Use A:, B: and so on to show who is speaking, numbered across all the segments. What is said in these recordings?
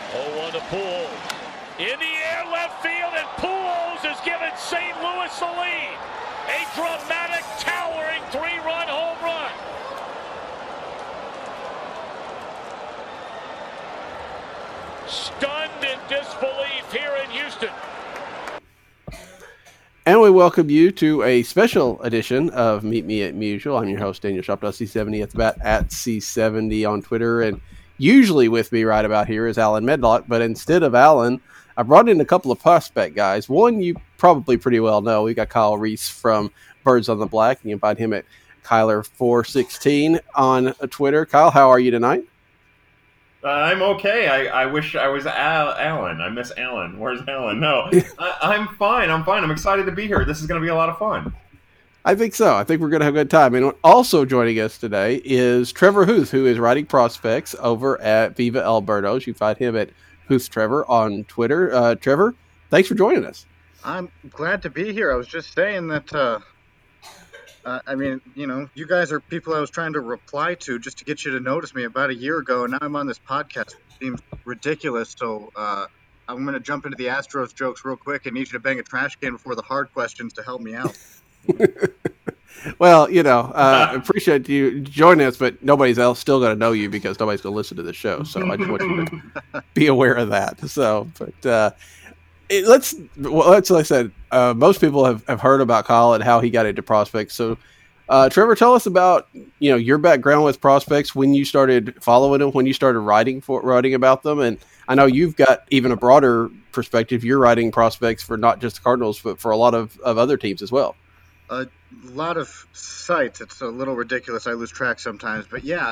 A: 0-1 to Pujols. In the air, left field, and Pujols has given St. Louis the lead. A dramatic, towering 3-run home run. Stunned in disbelief here in Houston.
B: And we welcome you to a special edition of Meet Me at Musial. I'm your host, Daniel Shoptaw, C70 at the bat, at C70 on Twitter. And usually with me right about here is Alan Medlock. But instead of Alan, I brought in a couple of prospect guys. One you probably pretty well know. We got Kyle Reese from Birds on the Black. You can find him at Kyler416 on Twitter. Kyle, how are you tonight?
C: I'm okay. I wish I was Alan. I miss Alan. Where's Alan? No, I'm fine. I'm excited to be here. This is going to be a lot of fun.
B: I think so. I think we're going to have a good time. And also joining us today is Trevor Huth, who is writing prospects over at Viva El Birdos. You find him at Huth Trevor on Twitter. Trevor, thanks for joining us.
D: I'm glad to be here. I was just saying that, you guys are people I was trying to reply to just to get you to notice me about a year ago, and now I'm on this podcast. It seems ridiculous, so I'm going to jump into the Astros jokes real quick and need you to bang a trash can before the hard questions to help me out.
B: Well, appreciate you joining us, but nobody's else still going to know you because nobody's going to listen to the show, so I just want you to be aware of that. So, but let's like I said, most people have heard about Kyle and how he got into prospects. So, Trevor, tell us about your background with prospects, when you started following them, when you started writing about them, and I know you've got even a broader perspective. You're writing prospects for not just the Cardinals, but for a lot of other teams as well.
D: A lot of sites. It's a little ridiculous. I lose track sometimes, but yeah,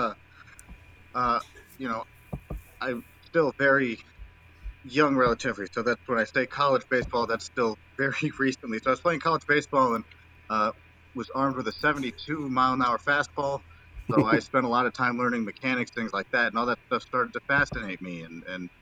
D: I'm still very young relatively, so that's when I say college baseball, that's still very recently. So I was playing college baseball and was armed with a 72-mile-an-hour fastball, so I spent a lot of time learning mechanics, things like that, and all that stuff started to fascinate me, and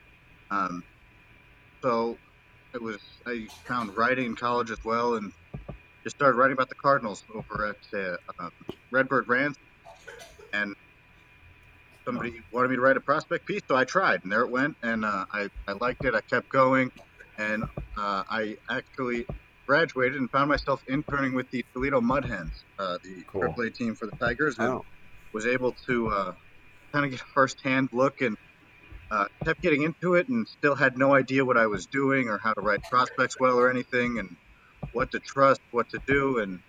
D: so I found writing in college as well, and just started writing about the Cardinals over at Redbird Rants, and somebody wanted me to write a prospect piece, so I tried, and there it went, and I liked it. I kept going, and I actually graduated and found myself interning with the Toledo Mud Hens, the AAA team for the Tigers, and was able to kind of get a first-hand look, and kept getting into it, and still had no idea what I was doing or how to write prospects well or anything, and what to trust, what to do, and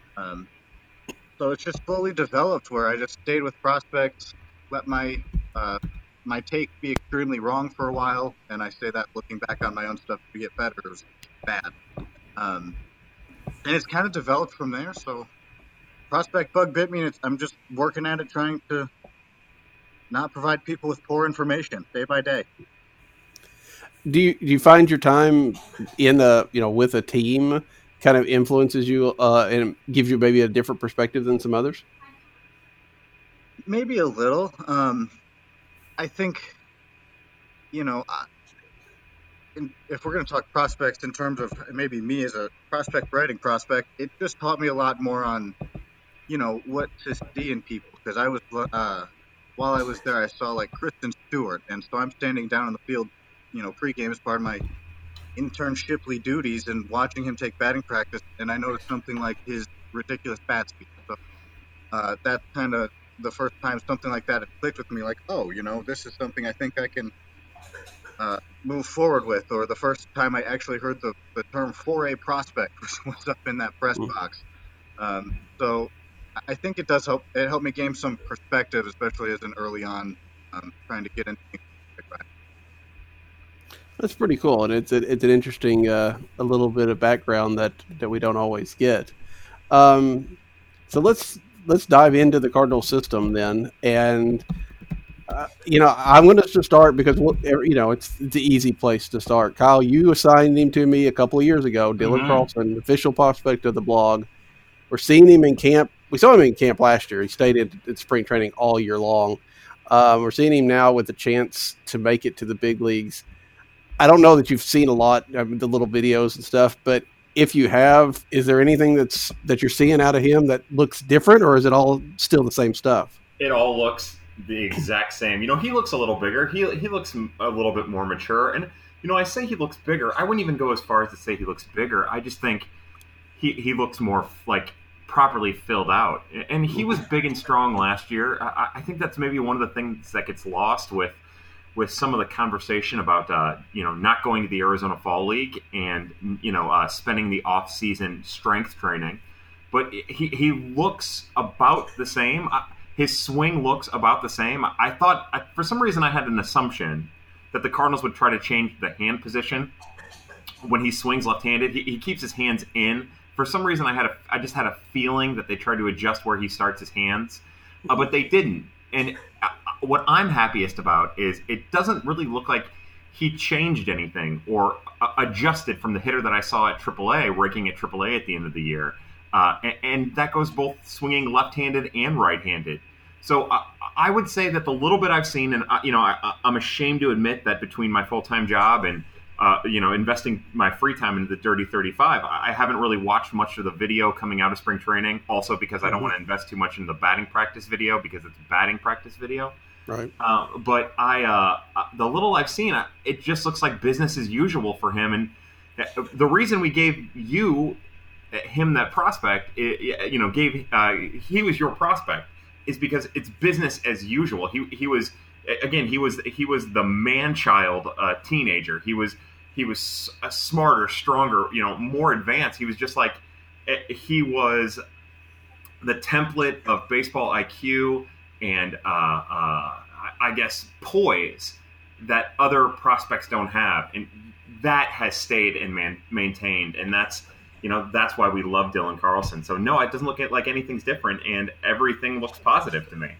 D: so it's just slowly developed where I just stayed with prospects, let my take be extremely wrong for a while, and I say that looking back on my own stuff to get better. It was bad. And it's kind of developed from there, so prospect bug bit me, and I'm just working at it, trying to not provide people with poor information day by day.
B: Do you find your time in with a team kind of influences you and gives you maybe a different perspective than some others?
D: Maybe a little. I think, if we're going to talk prospects in terms of maybe me as a writing prospect, it just taught me a lot more on, what to see in people. Because I was, while I was there, I saw like Kristen Stewart, and so I'm standing down in the field, pregame as part of my internshiply duties and watching him take batting practice, and I noticed something like his ridiculous bat speed. So that's kind of the first time something like that had clicked with me, like, oh, this is something I think I can move forward with, or the first time I actually heard the term 4A prospect was up in that press box. So I think it does help. It helped me gain some perspective, especially as an early on trying to get into things like that.
B: That's pretty cool, and it's an interesting a little bit of background that we don't always get. So let's dive into the Cardinal system then, and I'm going to start because it's the easy place to start. Kyle, you assigned him to me a couple of years ago. Dylan Carlson, official prospect of the blog. We're seeing him in camp. We saw him in camp last year. He stayed in spring training all year long. We're seeing him now with a chance to make it to the big leagues. I don't know that you've seen a lot of the little videos and stuff, but if you have, is there anything that you're seeing out of him that looks different, or is it all still the same stuff?
C: It all looks the exact same. He looks a little bigger. He looks a little bit more mature. And, I say he looks bigger. I wouldn't even go as far as to say he looks bigger. I just think he looks more like properly filled out. And he was big and strong last year. I think that's maybe one of the things that gets lost with some of the conversation about, not going to the Arizona Fall League and, spending the off-season strength training. But he looks about the same. His swing looks about the same. I thought, for some reason, I had an assumption that the Cardinals would try to change the hand position when he swings left-handed. He keeps his hands in. For some reason, I just had a feeling that they tried to adjust where he starts his hands, but they didn't. And what I'm happiest about is it doesn't really look like he changed anything or adjusted from the hitter that I saw at AAA, raking at AAA at the end of the year. And that goes both swinging left-handed and right-handed. So I would say that the little bit I've seen, and I'm ashamed to admit that between my full-time job and investing my free time into the Dirty 35, I haven't really watched much of the video coming out of spring training. Also because I don't want to invest too much in the batting practice video because it's batting practice video.
B: Right.
C: But the little I've seen, it just looks like business as usual for him. And the reason we gave him that prospect, he was your prospect, is because it's business as usual. He was the man-child teenager. He was a smarter, stronger, more advanced. He was just like, he was the template of baseball IQ and I guess poise that other prospects don't have, and that has stayed and maintained, and that's why we love Dylan Carlson. So no, it doesn't look like anything's different, and everything looks positive to me.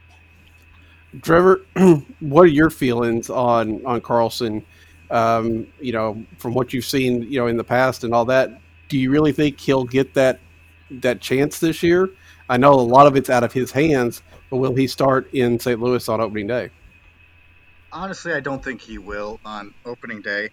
B: Trevor, what are your feelings on Carlson? From what you've seen, in the past and all that, do you really think he'll get that chance this year? I know a lot of it's out of his hands, but will he start in St. Louis on opening day?
D: Honestly, I don't think he will on opening day.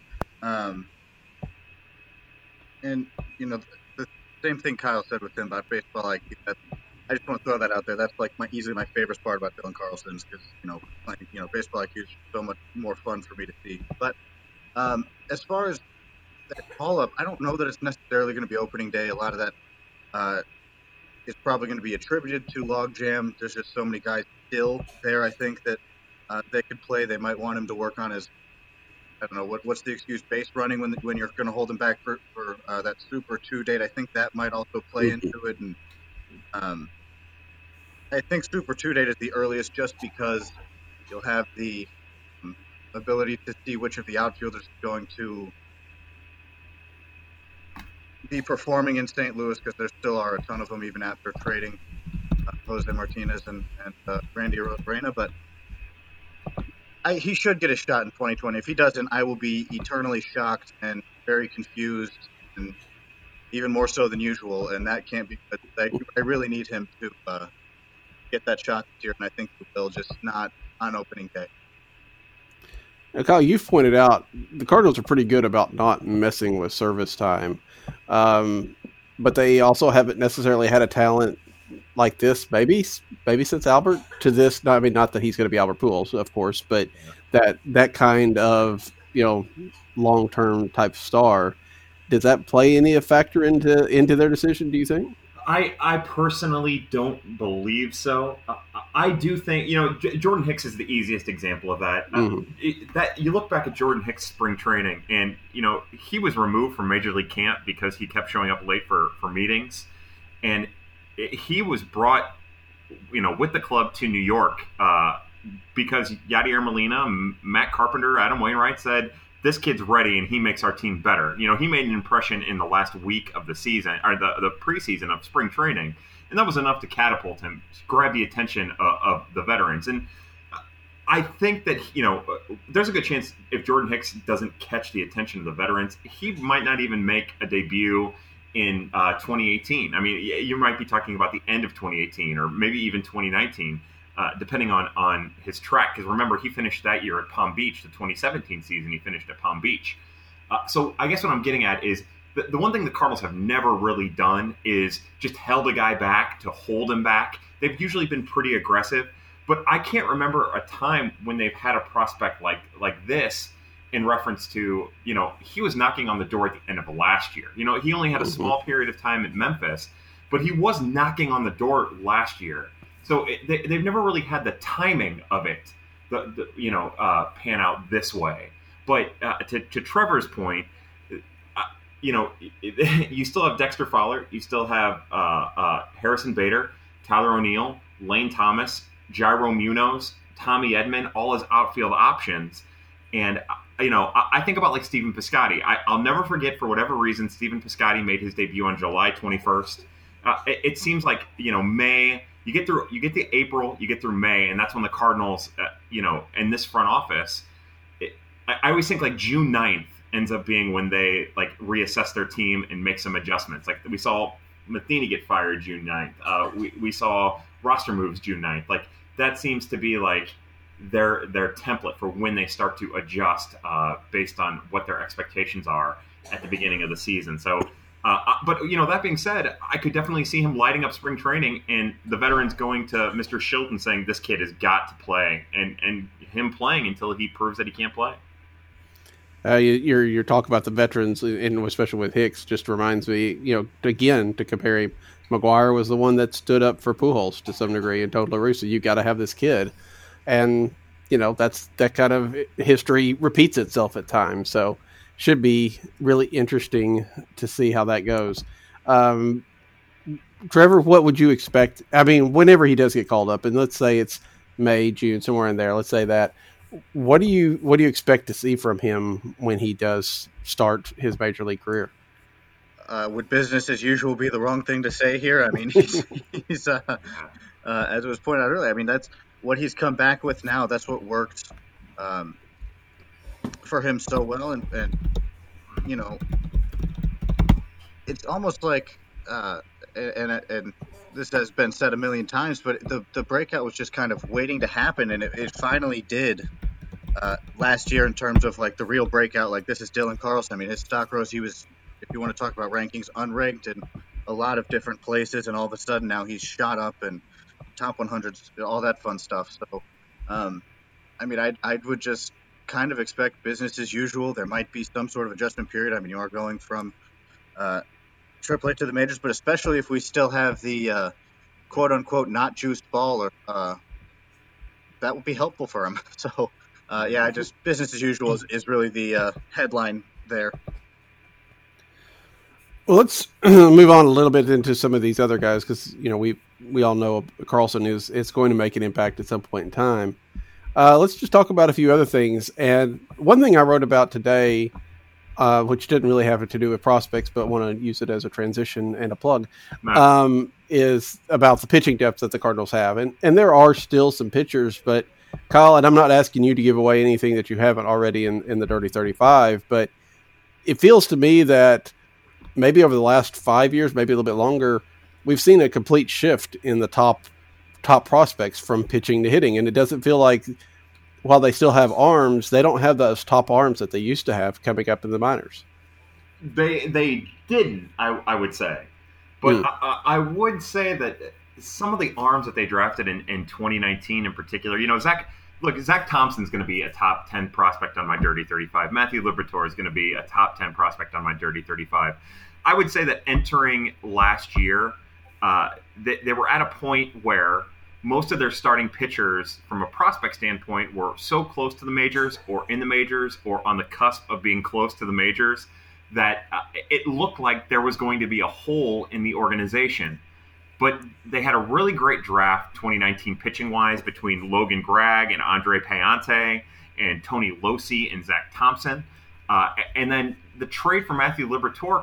D: And, the same thing Kyle said with him about baseball IQ. I just want to throw that out there. That's like easily my favorite part about Dylan Carlson is because, baseball IQ is so much more fun for me to see. But as far as that call-up, I don't know that it's necessarily going to be opening day. A lot of that is probably going to be attributed to logjam. There's just so many guys still there, I think, that they could play. They might want him to work on his, I don't know, what's the excuse, base running when you're going to hold him back for that Super 2 date. I think that might also play into it. And I think Super 2 date is the earliest just because you'll have the ability to see which of the outfielders is going to be performing in St. Louis, because there still are a ton of them even after trading Jose Martinez and Randy Arozarena. But he should get a shot in 2020. If he doesn't, I will be eternally shocked and very confused, and even more so than usual. And that can't be good. I really need him to get that shot this year, and I think he will, just not on opening day.
B: Now, Kyle, you've pointed out the Cardinals are pretty good about not messing with service time, but they also haven't necessarily had a talent like this, maybe since Albert, to this. Not that he's going to be Albert Pujols, of course, but that kind of long-term type star. Does that play any factor into their decision, do you think?
C: I personally don't believe so. I do think, Jordan Hicks is the easiest example of that. That you look back at Jordan Hicks' spring training, and he was removed from Major League camp because he kept showing up late for meetings, and he was brought, with the club to New York because Yadier Molina, Matt Carpenter, Adam Wainwright said, this kid's ready and he makes our team better. He made an impression in the last week of the season, or the preseason of spring training, and that was enough to catapult him, grab the attention of the veterans. And I think that, there's a good chance if Jordan Hicks doesn't catch the attention of the veterans, he might not even make a debut in 2018. I mean, you might be talking about the end of 2018 or maybe even 2019. Depending on his track. Because remember, he finished that year at Palm Beach. The 2017 season, he finished at Palm Beach. So I guess what I'm getting at is the one thing the Cardinals have never really done is just held a guy back to hold him back. They've usually been pretty aggressive. But I can't remember a time when they've had a prospect like this in reference to, he was knocking on the door at the end of last year. He only had a small period of time at Memphis, but he was knocking on the door last year. So they've never really had the timing of it, pan out this way. But to Trevor's point, you still have Dexter Fowler, you still have Harrison Bader, Tyler O'Neill, Lane Thomas, Jairo Munoz, Tommy Edman, all as outfield options. And, I think about like Stephen Piscotty. I'll never forget, for whatever reason, Stephen Piscotty made his debut on July 21st. It seems like, May, you get to April, you get through May, and that's when the Cardinals, in this front office, I always think like June 9th ends up being when they like reassess their team and make some adjustments. Like we saw Matheny get fired June 9th. We saw roster moves June 9th. Like that seems to be like their template for when they start to adjust based on what their expectations are at the beginning of the season. So, but that being said, I could definitely see him lighting up spring training and the veterans going to Mr. Shilton saying this kid has got to play, and him playing until he proves that he can't play.
B: Your talk about the veterans, and especially with Hicks, just reminds me, again, to compare him, McGuire was the one that stood up for Pujols to some degree and told La Russa, you got to have this kid. And, that kind of history repeats itself at times. So should be really interesting to see how that goes. Trevor, what would you expect? I mean, whenever he does get called up, and let's say it's May, June, somewhere in there, let's say that, what do you expect to see from him when he does start his major league career?
D: Would business as usual be the wrong thing to say here? I mean, he's as was pointed out earlier, I mean, that's what he's come back with now. That's what worked for him so well. And it's almost like, and this has been said a million times, but the breakout was just kind of waiting to happen, and it finally did last year in terms of like the real breakout. Like this is Dylan Carlson. I mean, his stock rose. He was, if you want to talk about rankings, unranked in a lot of different places, and all of a sudden now he's shot up and top 100s, all that fun stuff. So, I mean, I would just kind of expect business as usual. There might be some sort of adjustment period. I mean, you are going from AAA to the majors, but especially if we still have the quote unquote not juiced ball, or that would be helpful for him. So, just business as usual is really the headline there.
B: Well, let's move on a little bit into some of these other guys because we all know Carlson is going to make an impact at some point in time. Let's just talk about a few other things. And one thing I wrote about today, which didn't really have to do with prospects, but want to use it as a transition and a plug, is about the pitching depth that the Cardinals have. And there are still some pitchers, but Kyle, and I'm not asking you to give away anything that you haven't already in the Dirty 35, but it feels to me that maybe over the last 5 years, maybe a little bit longer, we've seen a complete shift in the top prospects from pitching to hitting. And it doesn't feel like, while they still have arms, they don't have those top arms that they used to have coming up in the minors.
C: They didn't, I would say. But I would say that some of the arms that they drafted in 2019 in particular, Zach Thompson's going to be a top 10 prospect on my Dirty 35. Matthew Liberatore is going to be a top 10 prospect on my Dirty 35. I would say that entering last year, they were at a point where most of their starting pitchers, from a prospect standpoint, were so close to the majors or in the majors or on the cusp of being close to the majors that it looked like there was going to be a hole in the organization. But they had a really great draft 2019 pitching-wise between Logan Gregg and Andre Payante and Tony Losi and Zach Thompson. And then the trade for Matthew Liberatore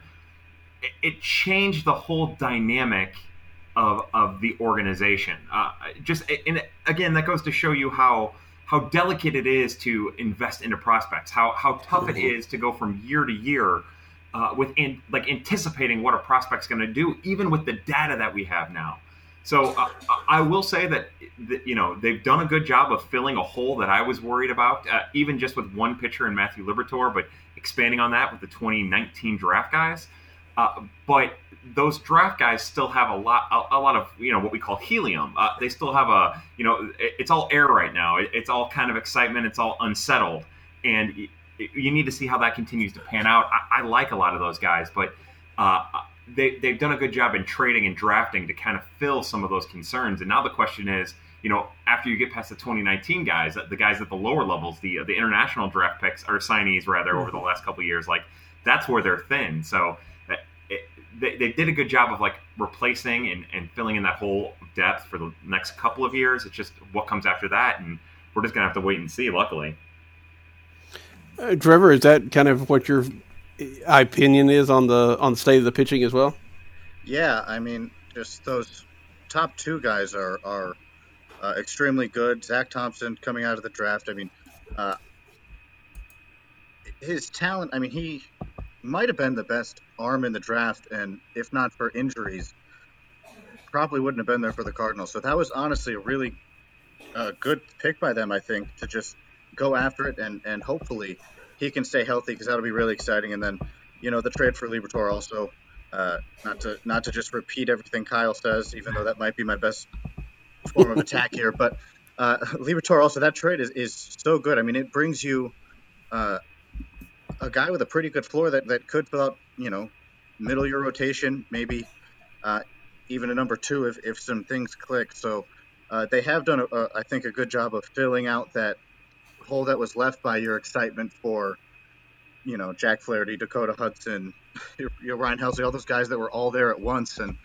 C: it changed the whole dynamic of the organization. And again, that goes to show you how delicate it is to invest into prospects, how tough it is to go from year to year anticipating what a prospect's going to do, even with the data that we have now. So I will say that they've done a good job of filling a hole that I was worried about, even just with one pitcher in Matthew Liberatore, but expanding on that with the 2019 draft guys. But those draft guys still have a lot of what we call helium. They still have it's all air right now. It's all kind of excitement. It's all unsettled, and you need to see how that continues to pan out. I like a lot of those guys, but they've done a good job in trading and drafting to kind of fill some of those concerns. And now the question is, after you get past the 2019 guys, the guys at the lower levels, the international draft picks or signees rather over the last couple of years, like that's where they're thin. So they did a good job of like replacing and filling in that whole depth for the next couple of years. It's just what comes after that, and we're just gonna have to wait and see. Luckily,
B: Trevor, is that kind of what your opinion is on the state of the pitching as well?
D: Yeah, I mean, just those top two guys are extremely good. Zach Thompson coming out of the draft. I mean, his talent. I mean, he might have been the best arm in the draft, and if not for injuries, probably wouldn't have been there for the Cardinals. So that was honestly a really good pick by them, I think, to just go after it, and hopefully he can stay healthy, because that'll be really exciting. And then, the trade for Liberatore also, not to just repeat everything Kyle says, even though that might be my best form of attack here, but Liberatore also, that trade is so good. I mean, it brings you a guy with a pretty good floor that could fill out, middle of your rotation, maybe even a number two if some things click. So they have done, I think, a good job of filling out that hole that was left by your excitement for, Jack Flaherty, Dakota Hudson, your Ryan Helsley, all those guys that were all there at once. And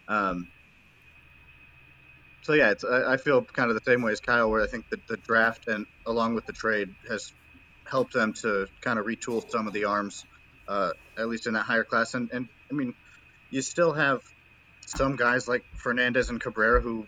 D: so, yeah, I feel kind of the same way as Kyle, where I think that the draft and along with the trade has helped them to kind of retool some of the arms, at least in that higher class. And I mean, you still have some guys like Fernandez and Cabrera who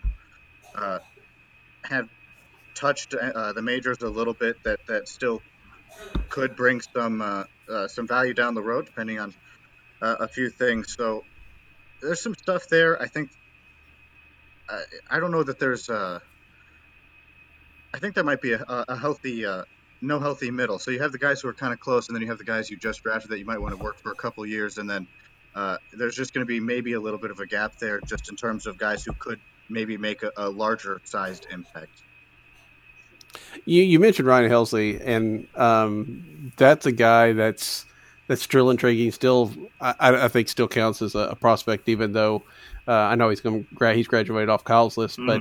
D: have touched the majors a little bit that still could bring some value down the road, depending on a few things. So there's some stuff there. I think I don't know that there's I think there might be a healthy no healthy middle. So you have the guys who are kind of close, and then you have the guys you just drafted that you might want to work for a couple of years, and then there's just going to be maybe a little bit of a gap there, just in terms of guys who could maybe make a larger sized impact.
B: You mentioned Ryan Helsley, and that's a guy that's still intriguing. Still, I think still counts as a prospect, even though I know he's graduated off Kyle's list. Mm-hmm.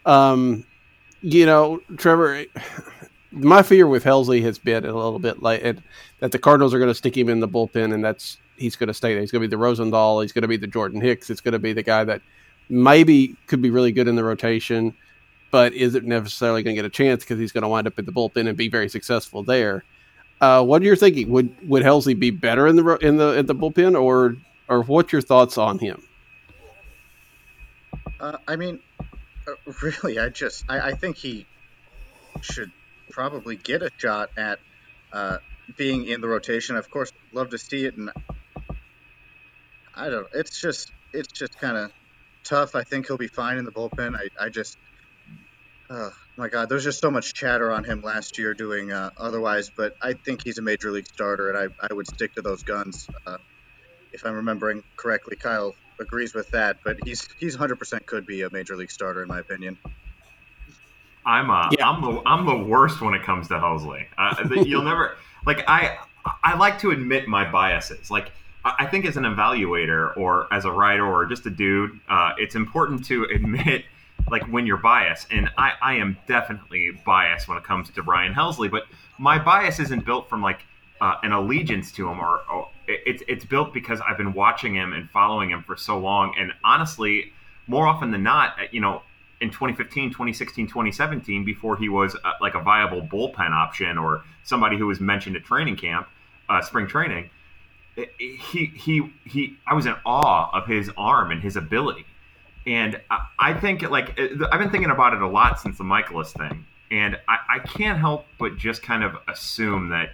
B: But Trevor, my fear with Helsley has been a little bit that the Cardinals are going to stick him in the bullpen, and he's going to stay there. He's going to be the Rosendahl. He's going to be the Jordan Hicks. It's going to be the guy that maybe could be really good in the rotation, but isn't necessarily going to get a chance because he's going to wind up in the bullpen and be very successful there. What are you thinking? Would Helsley be better in the bullpen, or what's your thoughts on him?
D: I mean, really, I think he should probably get a shot at being in the rotation. Of course, love to see it, and I don't know. It's just kind of tough. I think he'll be fine in the bullpen. Oh my God, there's just so much chatter on him last year doing otherwise, but I think he's a major league starter, and I would stick to those guns. If I'm remembering correctly, Kyle agrees with that, but he's 100% could be a major league starter in my opinion.
C: I'm the worst when it comes to Helsley. You'll never I like to admit my biases. Like, I think as an evaluator or as a writer or just a dude, it's important to admit when you're biased. And I am definitely biased when it comes to Ryan Helsley, but my bias isn't built from an allegiance to him, or it's built because I've been watching him and following him for so long. And honestly, more often than not, in 2015, 2016, 2017, before he was a viable bullpen option or somebody who was mentioned at training camp, spring training, I was in awe of his arm and his ability. And I think I've been thinking about it a lot since the Michaelis thing. And I can't help but just kind of assume that,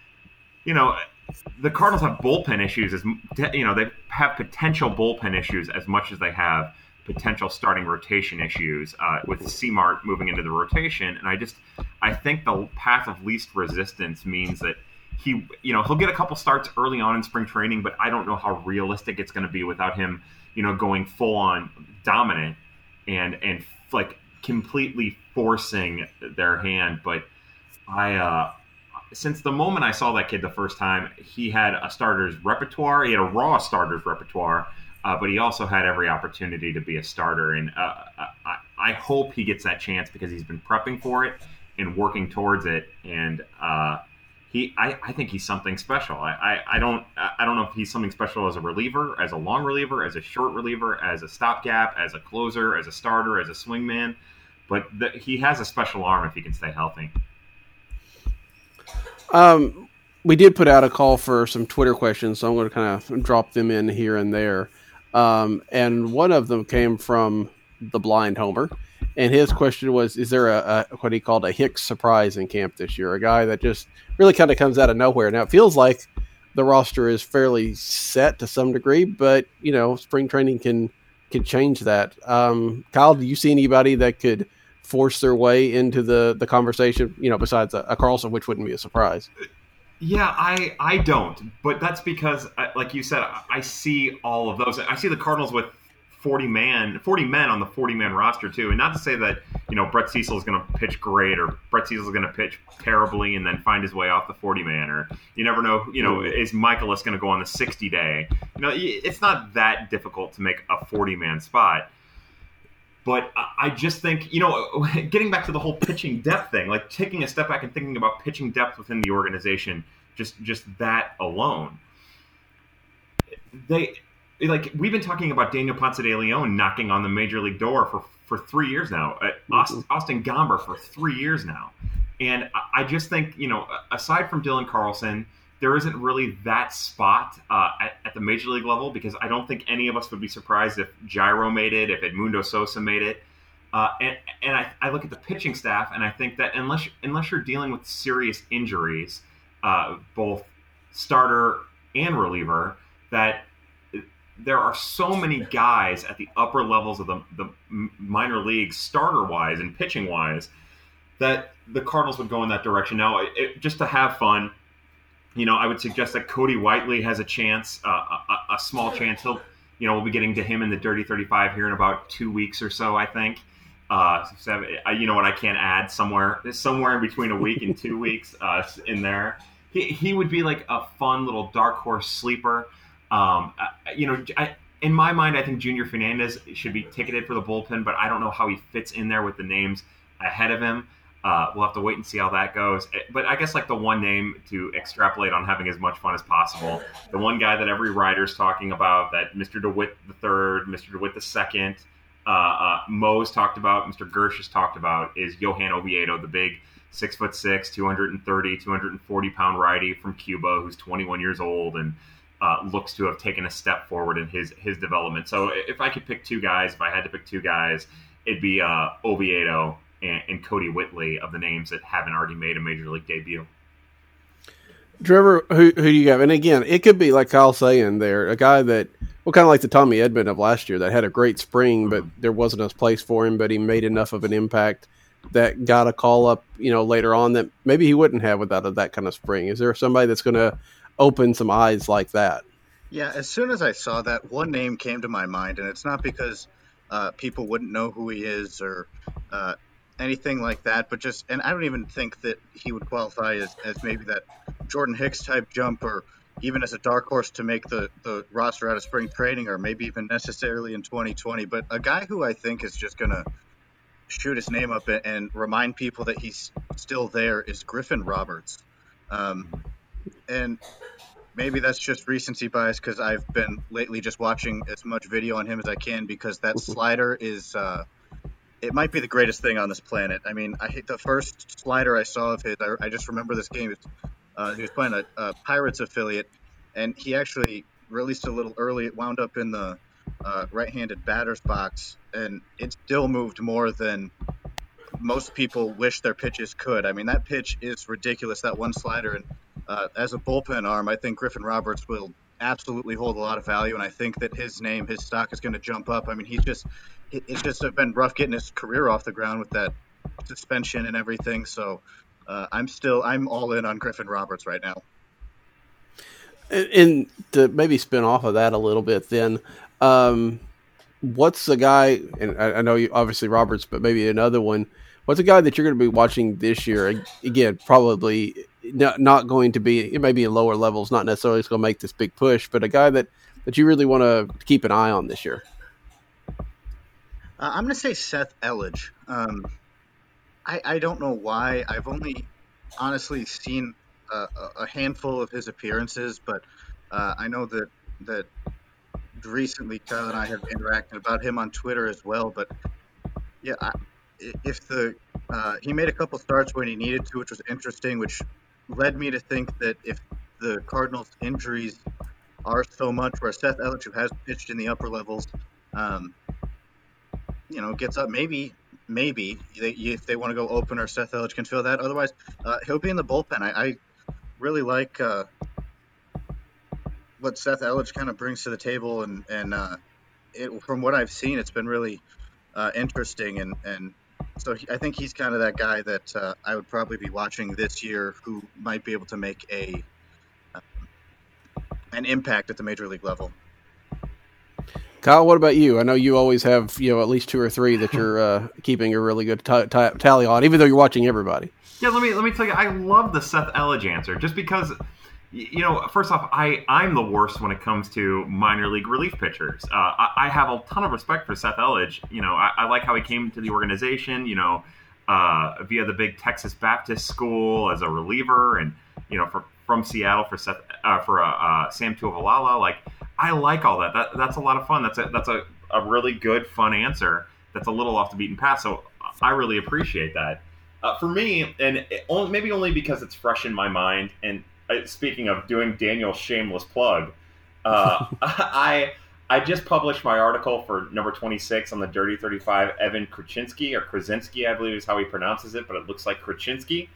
C: the Cardinals have bullpen issues they have potential bullpen issues as much as they have potential starting rotation issues with C-Mart moving into the rotation. And I think the path of least resistance means that he'll get a couple starts early on in spring training, but I don't know how realistic it's going to be without him, going full on dominant and like completely forcing their hand. But since the moment I saw that kid the first time, he had a starter's repertoire. He had a raw starter's repertoire, but he also had every opportunity to be a starter. And I hope he gets that chance because he's been prepping for it and working towards it. And I think he's something special. I don't know if he's something special as a reliever, as a long reliever, as a short reliever, as a stopgap, as a closer, as a starter, as a swingman. But he has a special arm if he can stay healthy.
B: We did put out a call for some Twitter questions, so I'm going to kind of drop them in here and there. And one of them came from the Blind Homer. And his question was, is there a what he called a Hicks surprise in camp this year? A guy that just really kind of comes out of nowhere. Now, it feels like the roster is fairly set to some degree, but, spring training can change that. Kyle, do you see anybody that could force their way into the conversation, besides a Carlson, which wouldn't be a surprise?
C: Yeah, I don't. But that's because, like you said, I see all of those. I see the Cardinals with 40 men on the 40-man roster too. And not to say that, Brett Cecil is going to pitch great or Brett Cecil is going to pitch terribly and then find his way off the 40-man, or you never know, is Michaelis going to go on the 60-day? It's not that difficult to make a 40-man spot. But I just think, getting back to the whole pitching depth thing, like taking a step back and thinking about pitching depth within the organization, just that alone. We've been talking about Daniel Ponce de Leon knocking on the major league door for 3 years now. Austin Gomber for 3 years now. And I just think, aside from Dylan Carlson, there isn't really that spot at the major league level, because I don't think any of us would be surprised if Gyro made it, if Edmundo Sosa made it. And I look at the pitching staff, and I think that unless you're dealing with serious injuries, both starter and reliever, that there are so many guys at the upper levels of the minor leagues, starter-wise and pitching-wise, that the Cardinals would go in that direction. Now, just to have fun, I would suggest that Cody Whiteley has a chance, a small chance. We'll be getting to him in the Dirty 35 here in about 2 weeks or so, I think. You know what? I can't add somewhere in between a week and 2 weeks in there. He would be like a fun little dark horse sleeper. In my mind, I think Junior Fernandez should be ticketed for the bullpen, but I don't know how he fits in there with the names ahead of him. We'll have to wait and see how that goes. But I guess like the one name to extrapolate on having as much fun as possible, the one guy that every writer's talking about, that Mr. DeWitt III, Mr. DeWitt II, Mo's talked about, Mr. Gersh has talked about, is Johan Oviedo, the big 6'6", 230, 240-pound righty from Cuba who's 21 years old and looks to have taken a step forward in his development. So if I could pick two guys, if I had to pick two guys, it'd be Oviedo and Cody Whitley, of the names that haven't already made a major league debut.
B: Trevor, who do you have? And again, it could be like Kyle's saying there, a guy that, kind of like the Tommy Edman of last year, that had a great spring, but there wasn't a place for him, but he made enough of an impact that got a call up, later on that maybe he wouldn't have without that kind of spring. Is there somebody that's going to open some eyes like that?
D: Yeah, as soon as I saw that, one name came to my mind, and it's not because people wouldn't know who he is or anything like that, but just, and I don't even think that he would qualify as maybe that Jordan Hicks type jump, or even as a dark horse to make the roster out of spring training, or maybe even necessarily in 2020. But a guy who I think is just going to shoot his name up and remind people that he's still there is Griffin Roberts. And maybe that's just recency bias, because I've been lately just watching as much video on him as I can, because that slider is it might be the greatest thing on this planet. I mean, I hit the first slider I saw of his. I just remember this game. He was playing a Pirates affiliate, and he actually released a little early. It wound up in the right-handed batter's box, and it still moved more than most people wish their pitches could. I mean, that pitch is ridiculous, that one slider. And as a bullpen arm, I think Griffin Roberts will absolutely hold a lot of value, and I think that his stock is going to jump up. I mean, it's just been rough getting his career off the ground with that suspension and everything. So I'm all in on Griffin Roberts right now.
B: And to maybe spin off of that a little bit, then, what's the guy? And I know you obviously Roberts, but maybe another one. What's a guy that you're going to be watching this year? Again, probably not going to be. It may be in lower levels, not necessarily going to make this big push, but a guy that you really want to keep an eye on this year.
D: I'm going to say Seth Elledge. I don't know why. I've only honestly seen a handful of his appearances, but I know that recently Kyle and I have interacted about him on Twitter as well. But yeah, he made a couple starts when he needed to, which was interesting, which led me to think that if the Cardinals' injuries are so much where Seth Elledge, who has pitched in the upper levels, gets up, maybe if they want to go opener, Seth Elledge can fill that. Otherwise, he'll be in the bullpen. I really like what Seth Elledge kind of brings to the table, and from what I've seen, it's been really interesting, and so I think he's kind of that guy that I would probably be watching this year, who might be able to make an impact at the major league level.
B: Kyle, what about you? I know you always have at least 2 or 3 that you're keeping a really good tally on, even though you're watching everybody.
C: Yeah, let me tell you, I love the Seth Elledge answer, just because, first off, I'm the worst when it comes to minor league relief pitchers. I have a ton of respect for Seth Elledge. I like how he came to the organization, via the big Texas Baptist school as a reliever, and from Seattle for Sam Tuivailala. Like, I like all that. That's a lot of fun. That's a really good, fun answer. That's a little off the beaten path. So I really appreciate that. For me, and maybe only because it's fresh in my mind. And speaking of doing Daniel's shameless plug, I just published my article for number 26 on the Dirty 35. Evan Krasinski, I believe is how he pronounces it, but it looks like Krasinski.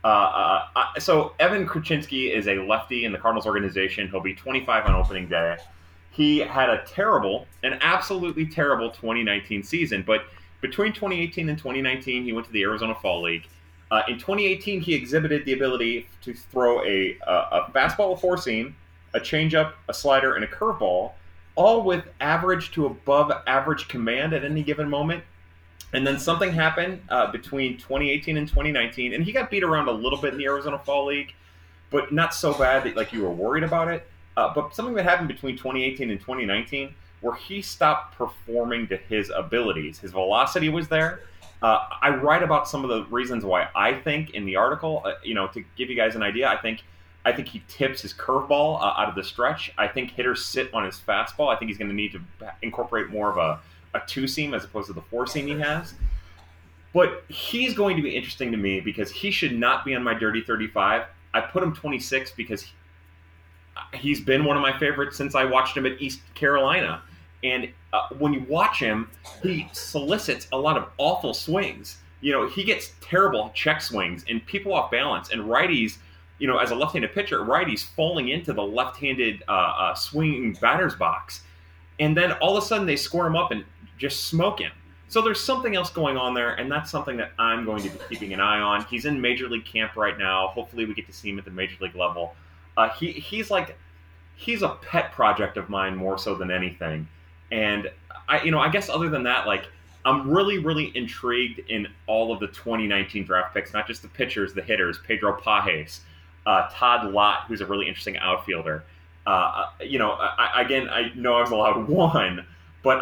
C: So Evan Krasinski is a lefty in the Cardinals organization. He'll be 25 on opening day. He had an absolutely terrible 2019 season, but between 2018 and 2019, he went to the Arizona Fall League. In 2018, he exhibited the ability to throw a fastball, a four-seam, a changeup, a slider, and a curveball, all with average to above average command at any given moment. And then something happened between 2018 and 2019, and he got beat around a little bit in the Arizona Fall League, but not so bad that you were worried about it. But something that happened between 2018 and 2019 where he stopped performing to his abilities. His velocity was there. I write about some of the reasons why I think in the article, to give you guys an idea, I think he tips his curveball out of the stretch. I think hitters sit on his fastball. I think he's going to need to incorporate more of a two-seam as opposed to the four-seam he has. But he's going to be interesting to me because he should not be on my Dirty 35. I put him 26 because he's been one of my favorites since I watched him at East Carolina. And when you watch him, he solicits a lot of awful swings. He gets terrible check swings and people off balance. And righties, as a left-handed pitcher, righties falling into the left-handed swinging batter's box. And then all of a sudden they square him up and just smoke him. So there's something else going on there, and that's something that I'm going to be keeping an eye on. He's in Major League camp right now. Hopefully we get to see him at the Major League level. He's a pet project of mine more so than anything. And I guess other than that, I'm really, really intrigued in all of the 2019 draft picks, not just the pitchers, the hitters, Pedro Pages, Todd Lott, who's a really interesting outfielder. I know I was allowed one, but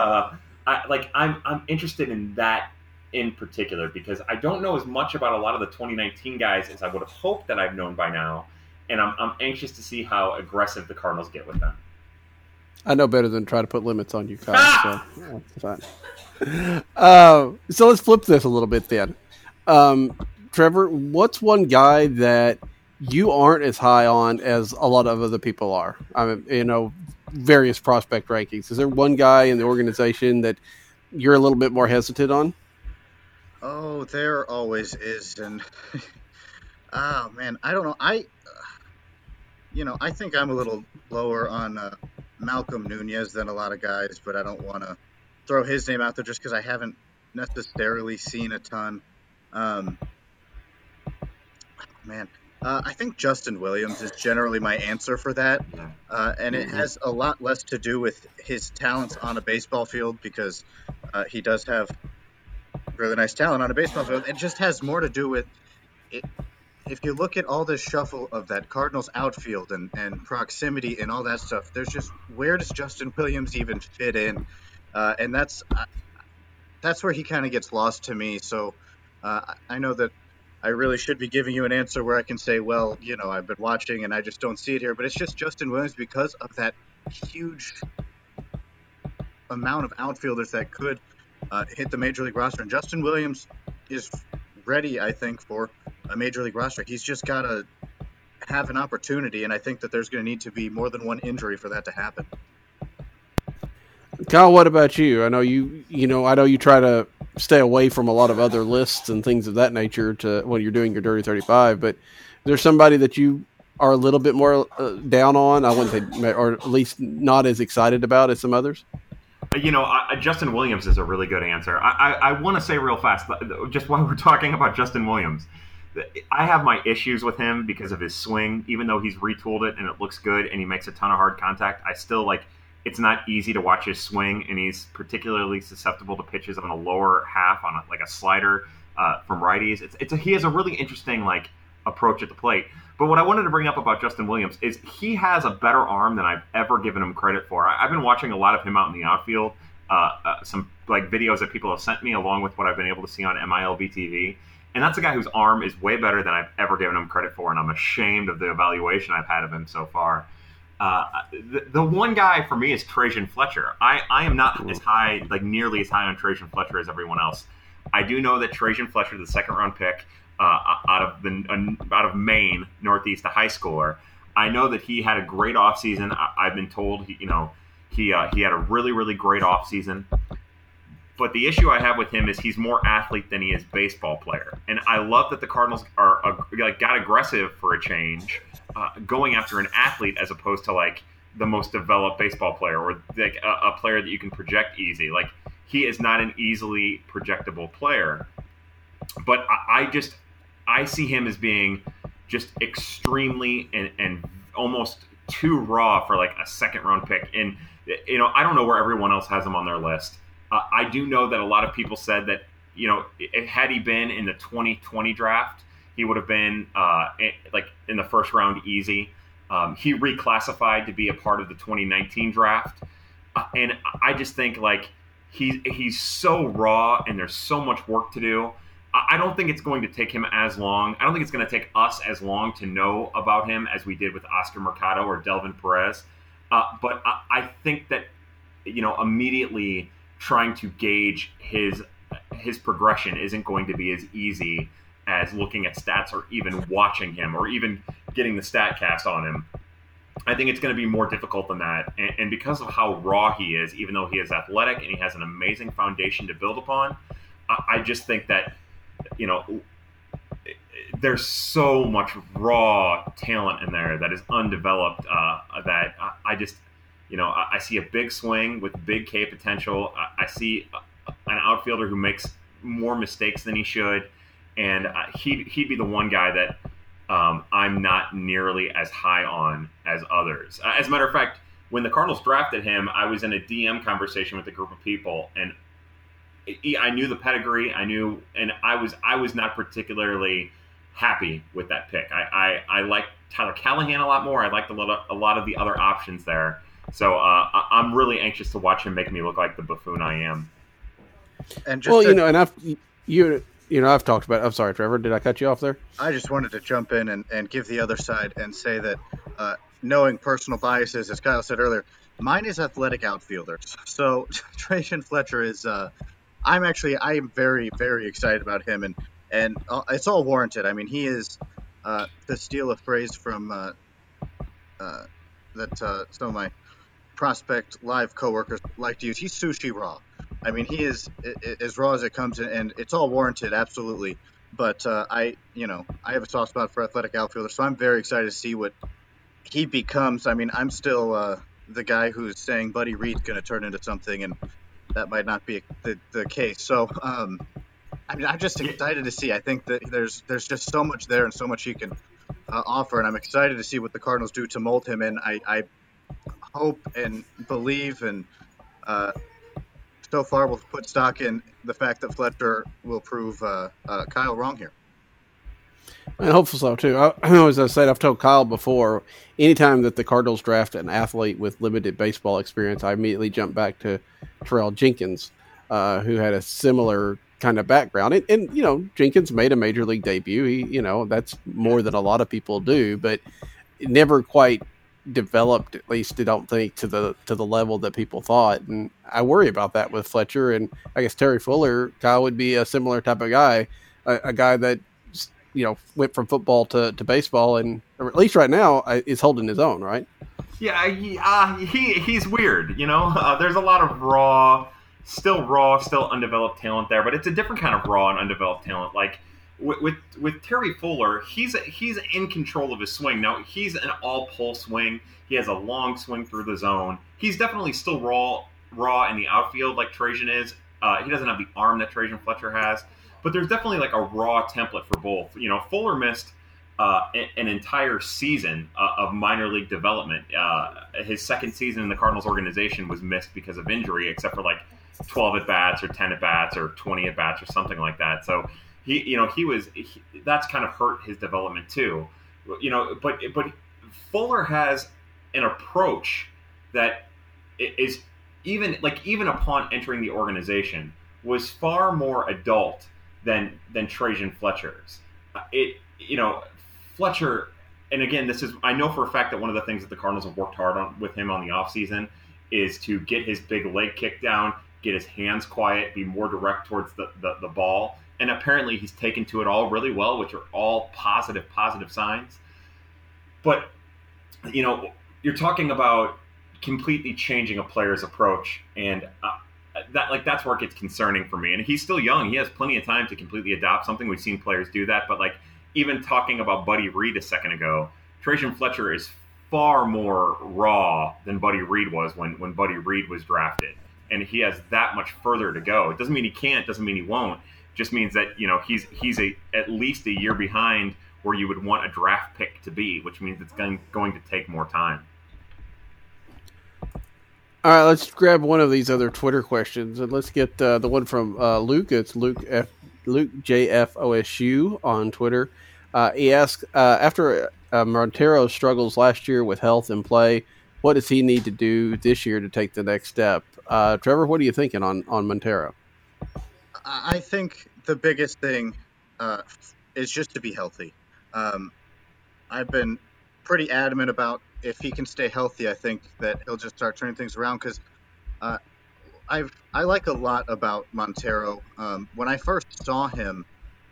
C: I'm interested in that in particular because I don't know as much about a lot of the 2019 guys as I would have hoped that I've known by now, and I'm anxious to see how aggressive the Cardinals get with them.
B: I know better than try to put limits on you, Kyle. So that's fine. So let's flip this a little bit then. Trevor, what's one guy that you aren't as high on as a lot of other people are? Various prospect rankings. Is there one guy in the organization that you're a little bit more hesitant on?
D: Oh, there always is. And, oh, man, I don't know. I think I'm a little lower on Malcolm Nunez than a lot of guys, but I don't want to throw his name out there just because I haven't necessarily seen a ton. Man, I think Justin Williams is generally my answer for that. And it has a lot less to do with his talents on a baseball field, because he does have really nice talent on a baseball field. It just has more to do with it. If you look at all this shuffle of that Cardinals outfield and proximity and all that stuff, there's just, where does Justin Williams even fit in? And that's where he kind of gets lost to me. So I know that I really should be giving you an answer where I can say, well, I've been watching and I just don't see it here. But it's just Justin Williams, because of that huge amount of outfielders that could hit the Major League roster. And Justin Williams is ready, I think, for a Major League roster. He's just got to have an opportunity, and I think that there's going to need to be more than one injury for that to happen.
B: Kyle, what about you? I know you try to stay away from a lot of other lists and things of that nature when you're doing your Dirty 35, but there's somebody that you are a little bit more down on, I wouldn't say, or at least not as excited about as some others?
C: Justin Williams is a really good answer. I want to say real fast, just while we're talking about Justin Williams, I have my issues with him because of his swing. Even though he's retooled it and it looks good and he makes a ton of hard contact, I still it's not easy to watch his swing, and he's particularly susceptible to pitches on the lower half on a slider from righties. He has a really interesting approach at the plate. But what I wanted to bring up about Justin Williams is he has a better arm than I've ever given him credit for. I've been watching a lot of him out in the outfield, some videos that people have sent me, along with what I've been able to see on MILB TV. And that's a guy whose arm is way better than I've ever given him credit for, and I'm ashamed of the evaluation I've had of him so far. The one guy for me is Trajan Fletcher. I am not as high, nearly as high on Trajan Fletcher as everyone else. I do know that Trajan Fletcher, the second-round pick out of Maine, Northeast, a high schooler. I know that he had a great offseason. I've been told he had a really, really great offseason. But the issue I have with him is he's more athlete than he is baseball player. And I love that the Cardinals got aggressive for a change, going after an athlete as opposed to the most developed baseball player, or a player that you can project easy. He is not an easily projectable player. But I see him as being just extremely and almost too raw for a second round pick. And I don't know where everyone else has him on their list. I do know that a lot of people said that, had he been in the 2020 draft, he would have been in the first round easy. He reclassified to be a part of the 2019 draft. And I just think he's so raw and there's so much work to do. I don't think it's going to take him as long. I don't think it's going to take us as long to know about him as we did with Oscar Mercado or Delvin Perez. But I think that, immediately trying to gauge his progression isn't going to be as easy as looking at stats or even watching him or even getting the StatCast on him. I think it's going to be more difficult than that. And because of how raw he is, even though he is athletic and he has an amazing foundation to build upon, I just think that, there's so much raw talent in there that is undeveloped that I just, I see a big swing with big K potential. I see an outfielder who makes more mistakes than he should, and he'd be the one guy that I'm not nearly as high on as others. As a matter of fact, when the Cardinals drafted him, I was in a DM conversation with a group of people, and I knew the pedigree. And I was not particularly happy with that pick. I liked Tyler Callahan a lot more. I liked a lot of the other options there. So I'm really anxious to watch him make me look like the buffoon I am.
D: And just
B: I've talked about. I'm sorry, Trevor. Did I cut you off there?
D: I just wanted to jump in and give the other side and say that knowing personal biases, as Kyle said earlier, mine is athletic outfielders. So Trajan Fletcher is. I am very, very excited about him, and it's all warranted. I mean, he is, to steal a phrase from that some of my Prospect Live coworkers like to use, he's sushi raw. I mean, he is as raw as it comes, and it's all warranted, absolutely. But I have a soft spot for athletic outfielders, so I'm very excited to see what he becomes. I mean, I'm still the guy who's saying Buddy Reed's going to turn into something, and that might not be the case. So, I mean, I'm just excited to see. I think that there's just so much there and so much he can offer, and I'm excited to see what the Cardinals do to mold him. And I hope and believe, and so far we'll put stock in the fact that Fletcher will prove Kyle wrong here.
B: And hopefully so too. As I said, I've told Kyle before, anytime that the Cardinals draft an athlete with limited baseball experience, I immediately jump back to Terrell Jenkins, who had a similar kind of background. And you know, Jenkins made a major league debut. He, you know, that's more than a lot of people do, but it never quite developed, at least I don't think, to the level that people thought. And I worry about that with Fletcher. And I guess Terry Fuller, Kyle, would be a similar type of guy, a guy that, you know, went from football to baseball, and or at least right now is holding his own, right?
C: Yeah, he's weird. You know, there's a lot of raw, still undeveloped talent there, but it's a different kind of raw and undeveloped talent. Like with Terry Fuller, he's in control of his swing. Now he's an all-pull swing. He has a long swing through the zone. He's definitely still raw in the outfield like Trajan is. He doesn't have the arm that Trajan Fletcher has. But there's definitely like a raw template for both. You know, Fuller missed an entire season of minor league development. His second season in the Cardinals organization was missed because of injury, except for like 12 at bats or 10 at bats or 20 at bats or something like that. So that's kind of hurt his development too. You know, but Fuller has an approach that is even upon entering the organization was far more adult than Trajan Fletcher's. Fletcher, and again, I know for a fact that one of the things that the Cardinals have worked hard on with him on the offseason is to get his big leg kick down, get his hands quiet, be more direct towards the ball. And apparently he's taken to it all really well, which are all positive signs. But, you know, you're talking about completely changing a player's approach, and that's where it gets concerning for me. And he's still young; he has plenty of time to completely adopt something. We've seen players do that, but like even talking about Buddy Reed a second ago, Trajan Fletcher is far more raw than Buddy Reed was when Buddy Reed was drafted, and he has that much further to go. It doesn't mean he can't, doesn't mean he won't. It just means that, you know, he's at least a year behind where you would want a draft pick to be, which means it's going to take more time.
B: All right, let's grab one of these other Twitter questions, and let's get the one from Luke. It's Luke JFOSU on Twitter. He asks, after Montero's struggles last year with health and play, what does he need to do this year to take the next step? Trevor, what are you thinking on Montero?
D: I think the biggest thing is just to be healthy. I've been pretty adamant about if he can stay healthy, I think that he'll just start turning things around, because I like a lot about Montero. When I first saw him,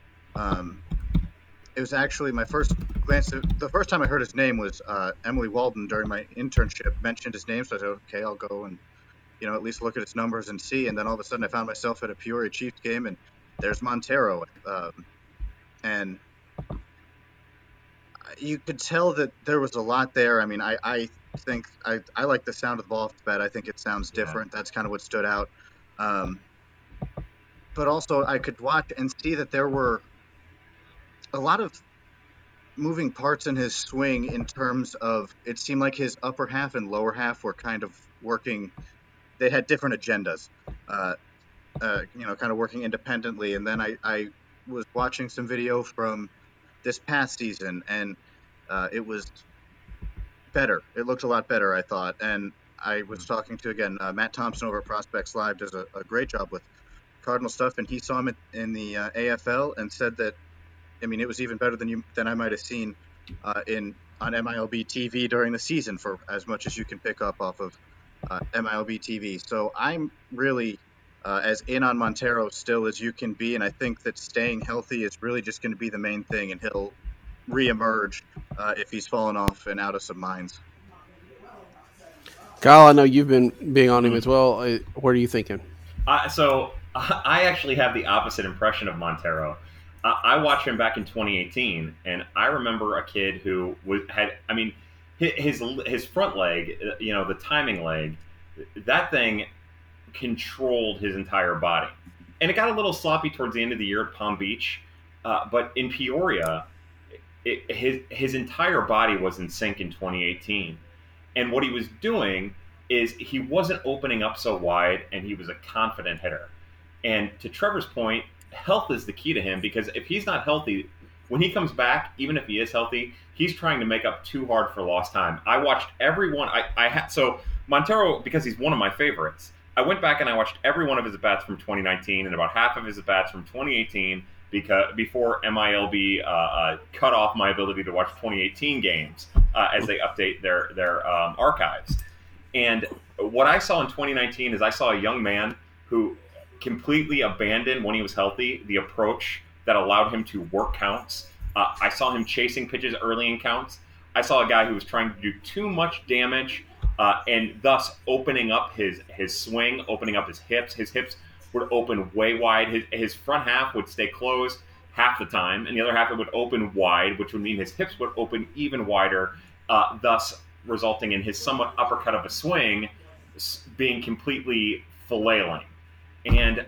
D: it was actually my first glance. The first time I heard his name was Emily Walden during my internship mentioned his name, so I said, okay, I'll go and, you know, at least look at his numbers and see. And then all of a sudden I found myself at a Peoria Chiefs game, and there's Montero. And you could tell that there was a lot there. I mean, I think I like the sound of the ball off the bat. I think it sounds different. That's kind of what stood out. But also I could watch and see that there were a lot of moving parts in his swing in terms of, it seemed like his upper half and lower half were kind of working. They had different agendas, you know, kind of working independently. And then I was watching some video from this past season, and it was better. It looked a lot better, I thought. And I was talking to, again, Matt Thompson over at Prospects Live, does a great job with Cardinal stuff, and he saw him in the AFL and said that, I mean, it was even better than I might have seen on MILB TV during the season, for as much as you can pick up off of MILB TV. So I'm really as in on Montero still as you can be, and I think that staying healthy is really just going to be the main thing, and he'll reemerge if he's fallen off and out of some minds.
B: Kyle, I know you've been being on him as well. What are you thinking?
C: So I actually have the opposite impression of Montero. I watched him back in 2018, and I remember a kid who his front leg, you know, the timing leg, that thing controlled his entire body. And it got a little sloppy towards the end of the year at Palm Beach, but in Peoria, his entire body was in sync in 2018, and what he was doing is he wasn't opening up so wide, and he was a confident hitter. And to Trevor's point, health is the key to him, because if he's not healthy, when he comes back, even if he is healthy, he's trying to make up too hard for lost time. I watched everyone. So Montero, because he's one of my favorites, I went back and I watched every one of his at-bats from 2019 and about half of his at-bats from 2018 before MILB cut off my ability to watch 2018 games as they update their archives. And what I saw in 2019 is I saw a young man who completely abandoned, when he was healthy, the approach that allowed him to work counts. I saw him chasing pitches early in counts. I saw a guy who was trying to do too much damage and thus opening up his swing, opening up his hips. His hips would open way wide. His front half would stay closed half the time, and the other half it would open wide, which would mean his hips would open even wider, thus resulting in his somewhat uppercut of a swing being completely flailing. And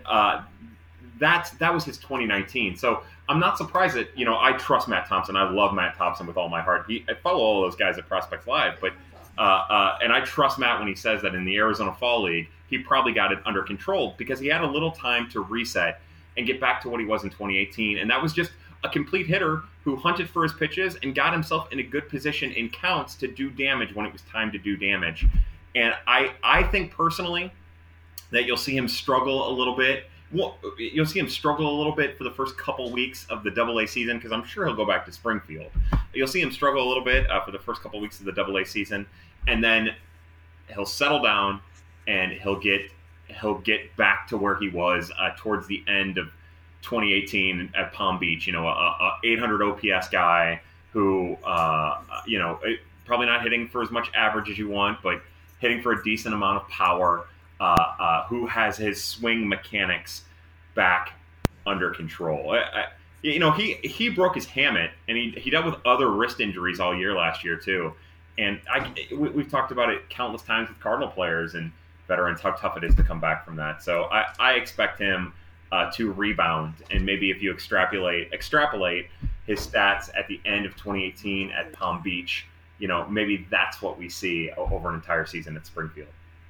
C: that was his 2019. So I'm not surprised that, I trust Matt Thompson. I love Matt Thompson with all my heart. I follow all those guys at Prospects Live, but and I trust Matt when he says that in the Arizona Fall League, he probably got it under control because he had a little time to reset and get back to what he was in 2018. And that was just a complete hitter who hunted for his pitches and got himself in a good position in counts to do damage when it was time to do damage. And I think personally that you'll see him struggle a little bit. Well, you'll see him struggle a little bit for the first couple weeks of the Double-A season, because I'm sure he'll go back to Springfield. You'll see him struggle a little bit for the first couple weeks of the Double-A season, and then he'll settle down and he'll get back to where he was towards the end of 2018 at Palm Beach. A 800 OPS guy who probably not hitting for as much average as you want, but hitting for a decent amount of power. Who has his swing mechanics back under control. He broke his hamate, and he dealt with other wrist injuries all year last year too. And we've talked about it countless times with Cardinal players and veterans, how tough it is to come back from that. So I expect him to rebound, and maybe if you extrapolate his stats at the end of 2018 at Palm Beach, maybe that's what we see over an entire season at Springfield.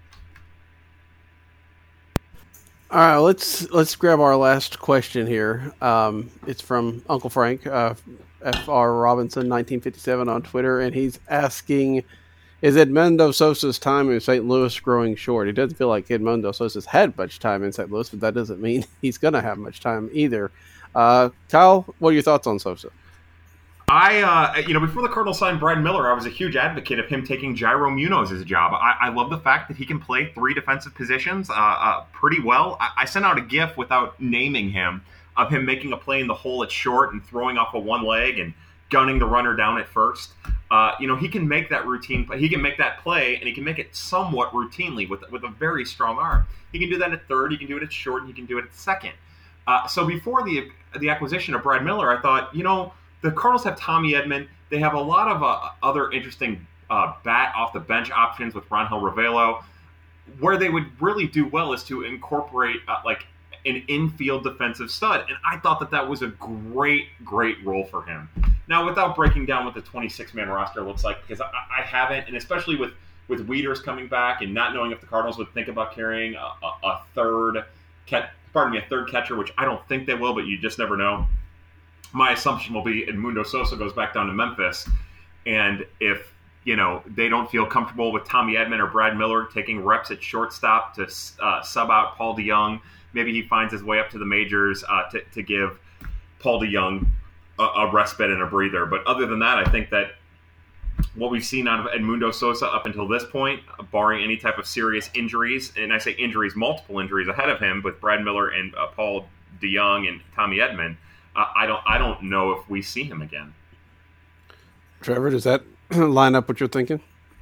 B: All right, let's grab our last question here. It's from Uncle Frank, F.R. Robinson, 1957 on Twitter, and he's asking, is Edmundo Sosa's time in St. Louis growing short? He doesn't feel like Edmundo Sosa's had much time in St. Louis, but that doesn't mean he's going to have much time either. Kyle, what are your thoughts on Sosa?
C: Before the Cardinals signed Brad Miller, I was a huge advocate of him taking Jairo Munoz's job. I love the fact that he can play three defensive positions pretty well. I sent out a GIF without naming him of him making a play in the hole at short and throwing off of one leg and gunning the runner down at first. He can make that routine. He can make that play, and he can make it somewhat routinely with a very strong arm. He can do that at third. He can do it at short. And he can do it at second. So before the acquisition of Brad Miller, I thought, the Cardinals have Tommy Edman. They have a lot of other interesting bat off the bench options with Rangel Ravelo. Where they would really do well is to incorporate an infield defensive stud, and I thought that was a great role for him. Now, without breaking down what the 26-man roster looks like, because I haven't, and especially with Wieters coming back and not knowing if the Cardinals would think about carrying a third catcher, which I don't think they will, but you just never know. My assumption will be Edmundo Sosa goes back down to Memphis, and if they don't feel comfortable with Tommy Edman or Brad Miller taking reps at shortstop to sub out Paul DeJong, maybe he finds his way up to the majors to give Paul DeJong a respite and a breather. But other than that, I think that what we've seen out of Edmundo Sosa up until this point, barring any type of serious injuries, and I say injuries, multiple injuries ahead of him with Brad Miller and Paul DeJong and Tommy Edman, I don't know if we see him again.
B: Trevor, does that line up what you're thinking?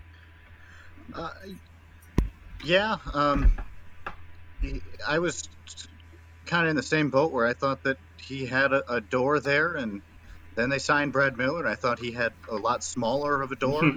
D: Yeah. I was kind of in the same boat where I thought that he had a door there, and then they signed Brad Miller, and I thought he had a lot smaller of a door.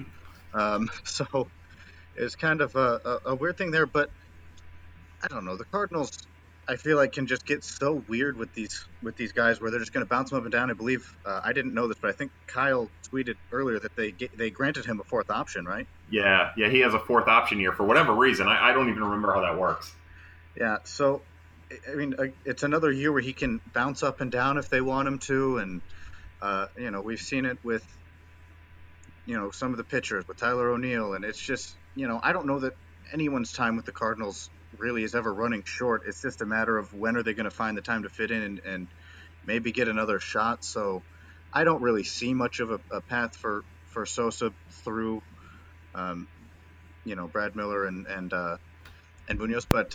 D: So it's kind of a weird thing there, but I don't know. The Cardinals I feel like can just get so weird with these guys where they're just going to bounce them up and down. I believe I didn't know this, but I think Kyle tweeted earlier that they granted him a fourth option, right?
C: Yeah, he has a fourth option year for whatever reason. I don't even remember how that works.
D: Yeah, so I mean, it's another year where he can bounce up and down if they want him to, and we've seen it with some of the pitchers with Tyler O'Neill, and it's just I don't know that anyone's time with the Cardinals really is ever running short. It's just a matter of when are they going to find the time to fit in and maybe get another shot. So I don't really see much of a path for Sosa through Brad Miller and Munoz, but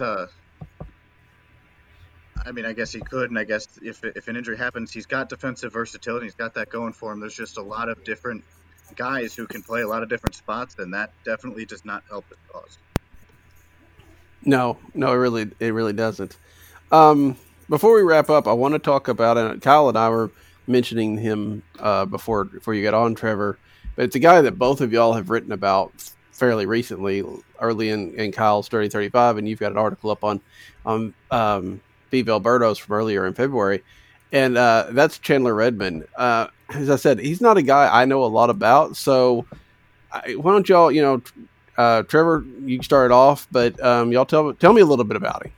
D: I mean, I guess he could, and I guess if an injury happens, he's got defensive versatility. He's got that going for him. There's just a lot of different guys who can play a lot of different spots, and that definitely does not help his cause.
B: No, it really doesn't. Before we wrap up, I want to talk about it. Kyle and I were mentioning him before you got on, Trevor, but it's a guy that both of y'all have written about fairly recently, early in Kyle's 30-35, and you've got an article up on Vive Alberto's from earlier in February, and that's Chandler Redmond. As I said, he's not a guy I know a lot about, so why don't y'all, Trevor, you started off, but y'all tell me a little bit about him.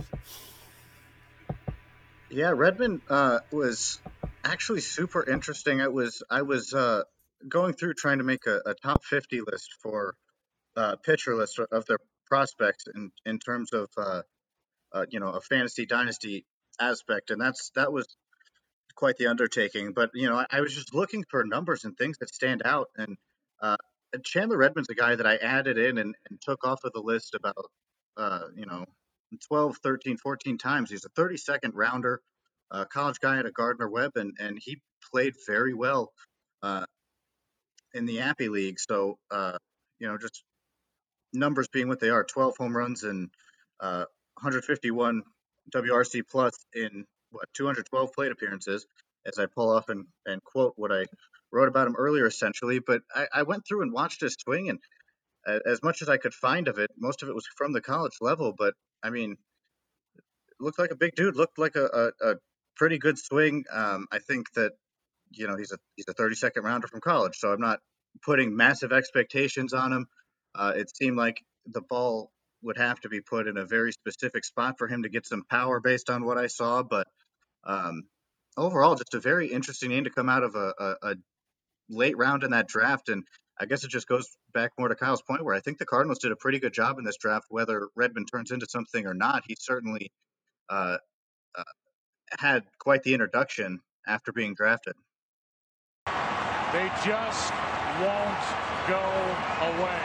D: Yeah, Redmond was actually super interesting. I was going through trying to make a top 50 list for pitcher list of their prospects in terms of a fantasy dynasty aspect, and that was quite the undertaking. But I was just looking for numbers and things that stand out, and Chandler Redmond's a guy that I added in and took off of the list about 12, 13, 14 times. He's a 32nd rounder, college guy at a Gardner Webb, and he played very well in the Appy League. So just numbers being what they are, 12 home runs and 151 WRC plus in 212 plate appearances, as I pull off and quote what I wrote about him earlier, essentially. But I went through and watched his swing, and as much as I could find of it, most of it was from the college level. But I mean, looked like a big dude, looked like a pretty good swing. I think that he's a 32nd rounder from college, so I'm not putting massive expectations on him. It seemed like the ball would have to be put in a very specific spot for him to get some power based on what I saw. But overall, just a very interesting name to come out of a late round in that draft. And I guess it just goes back more to Kyle's point where I think the Cardinals did a pretty good job in this draft, whether Redmond turns into something or not. He certainly had quite the introduction after being drafted.
A: They just won't go away.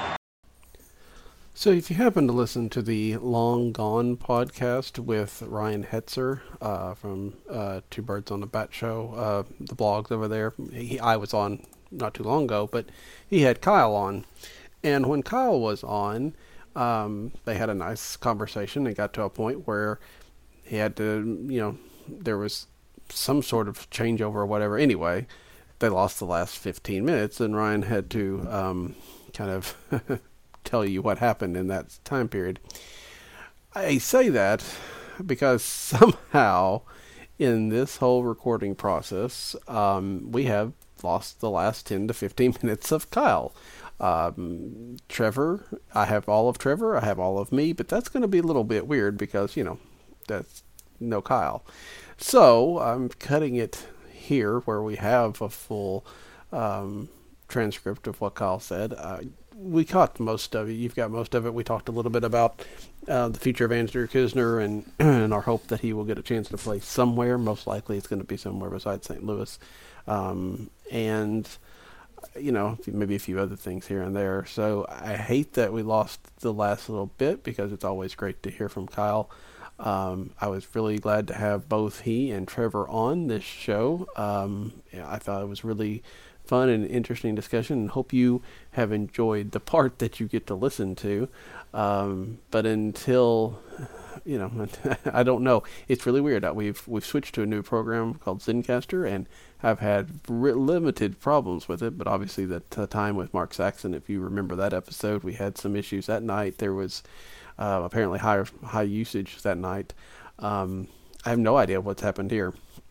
B: So if you happen to listen to the Long Gone podcast with Ryan Hetzer from Two Birds on the Bat Show, the blogs over there, I was on not too long ago, but he had Kyle on. And when Kyle was on, they had a nice conversation. It got to a point where he had to, there was some sort of changeover or whatever. Anyway, they lost the last 15 minutes, and Ryan had to kind of tell you what happened in that time period. I say that because somehow in this whole recording process, we have lost the last 10 to 15 minutes of Kyle. Trevor, I have all of Trevor, I have all of me, but that's going to be a little bit weird because, that's no Kyle. So I'm cutting it here where we have a full transcript of what Kyle said. We caught most of it. You've got most of it. We talked a little bit about the future of Andrew Knizner and our hope that he will get a chance to play somewhere. Most likely it's going to be somewhere besides St. Louis. And, maybe a few other things here and there. So I hate that we lost the last little bit because it's always great to hear from Kyle. I was really glad to have both he and Trevor on this show. I thought it was really fun and interesting discussion, and hope you have enjoyed the part that you get to listen to. But until, I don't know. It's really weird. We've switched to a new program called Zencastr, and have had limited problems with it. But obviously, that time with Mark Saxon, if you remember that episode, we had some issues that night. There was apparently high usage that night. I have no idea what's happened here,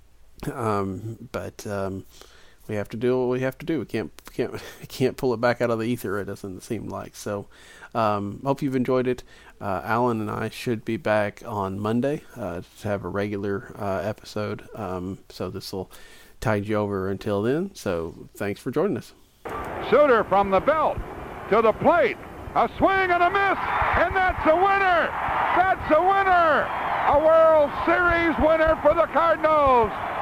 B: but we have to do what we have to do. We can't pull it back out of the ether. It doesn't seem like. So hope you've enjoyed it. Alan and I should be back on Monday to have a regular episode. So this will tide you over until then. So thanks for joining us.
E: Suter from the belt to the plate. A swing and a miss, and that's a winner. That's a winner. A World Series winner for the Cardinals.